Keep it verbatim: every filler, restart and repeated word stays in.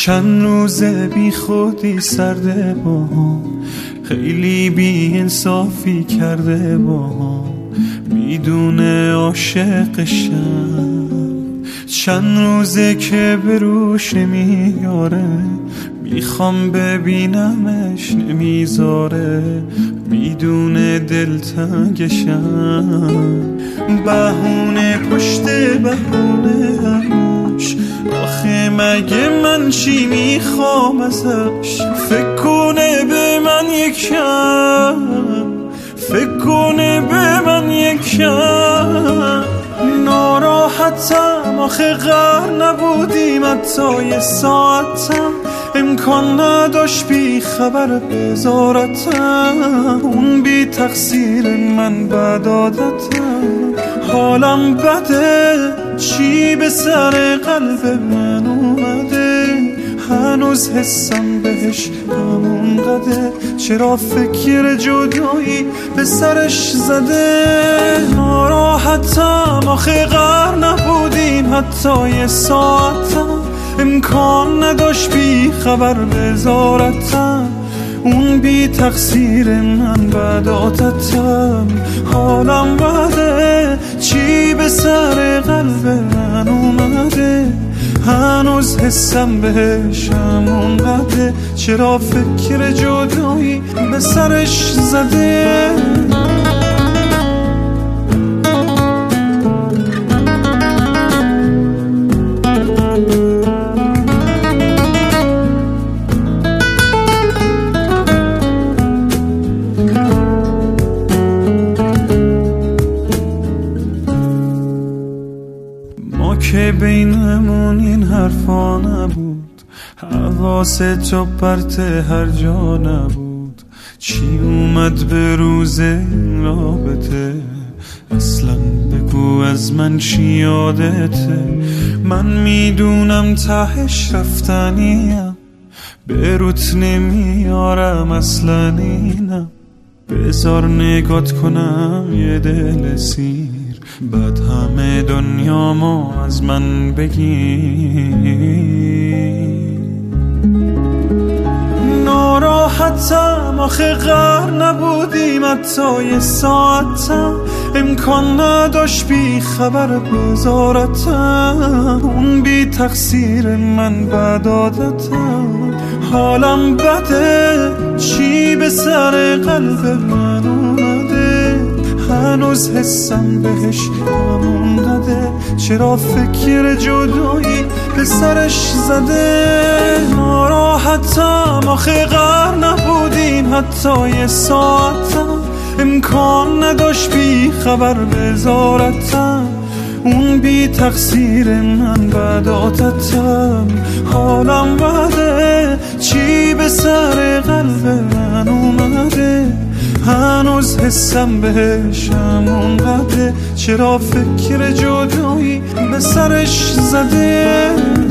چند روزه بی خودی سرده با هم، خیلی بی انصافی کرده با هم، میدونه عاشقشم. چند روزه که به روش نمیاره، میخوام ببینمش نمیذاره، میدونه دلتنگشم. بهونه پشت بهونه همش، آخه مگه من چی میخوام ازش؟ فکر کنه به من یکم، فکر کنه به من یکم. ناراحتم آخه غر نبودیم حتی یه ساعتم، امکان نداشت بی خبر بذارتم. اون بی تقصیر من بد عادتم، حالم بده چی به سر قلب من اومده، هنوز حسم بهش همون قده، چرا فکر جدایی به سرش زده. ناراحتم آخه غر نبودیم حتی یه ساعتم، امکان نداشت بی خبر بذارتم. اون بی تقصیر من بد عادتم، حالم بده چی به سر قلب من اومده، هنوز حسم بهش همون قده، چرا فکر جدایی به سرش زده. که بینمون این حرفا نبود، حواس تو پرت هر جا نبود، چی اومد به روز این رابطه؟ اصلا بگو از من چی یادته؟ من میدونم تهش رفتنیم، به روت نمیارم اصلا اینم، بذار نگات کنم یه دل سیر، بعد همه دنیامو از من بگی. ناراحتم آخه غر نبودیم حتی یه ساعتم، امکان نداشت بی خبر بذارتم. اون بی تقصیر من بد عادتم، حالم بده چی به سر قلب من اومده، هنوز حسم بهش همون قده، چرا فکر جدایی به سرش زده. ناراحتم آخه غر نبودیم حتی یه ساعتم، امکان نداشت بی خبر بذارتم. اون بی تقصیر من بد عادتم، حالم بده چی به سر قلب من اومده، هنوز حسم بهش همون قده، چرا فکر جدایی به سرش زده.